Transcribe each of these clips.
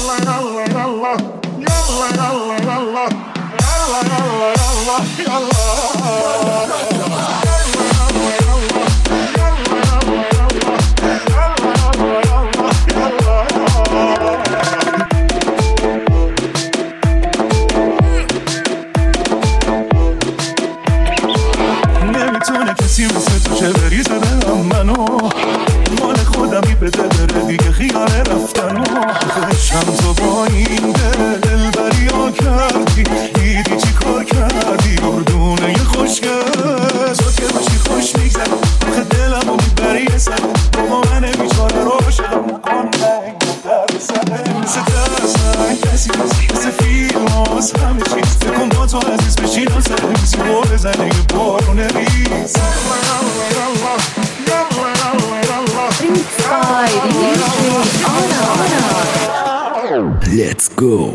نمیتونه کسی مثل تو که بریزه دلم منو مال خودمی بده بره دیگه خیال رفتنو خشم تو با این دل بریا کردی دیدی چی کار کردی گردونه یه خوشگل تو که باشی خوش میگذر آخه دلم رو میبری یه سر بابا من بیچاره رو شدم کن نگه در سره مثل دستن کسی مثل فیلم هاست همه چیز بکن با تو عزیز بشینم سر میزی رو بزنه یه بارونه ریز Let's go.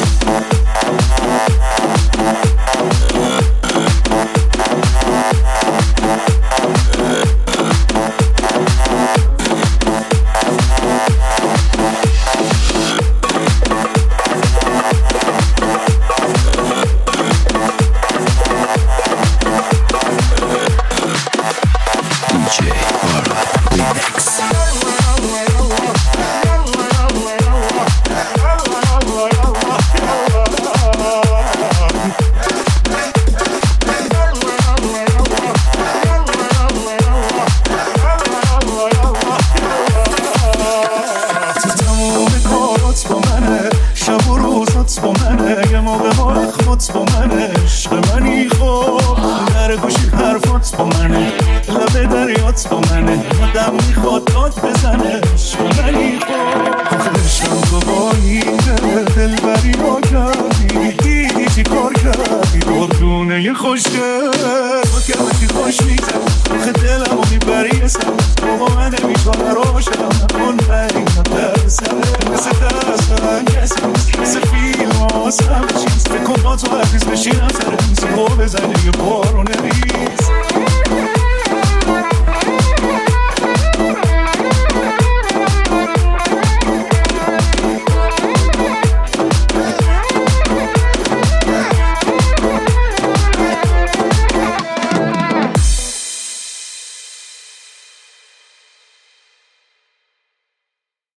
با منه عشق منی خوب در گوشی حرفات با منه لبه دریات با منه آدم میخواد داد بزنه عشق منی خوب عشقم تو با این دل بری ما کردی دیدی چی کار کردی دردونه یه خوشگل تو که باشی خوش میگذر آخه دلم رو میبری یه سر بابا من نمیتونه رو شدم نکن برینا در سره مثل دستن کسی مثل فیلم هاست همه چیز بکن با تو عزیز بشینم سر میزی رو بزنی یه بار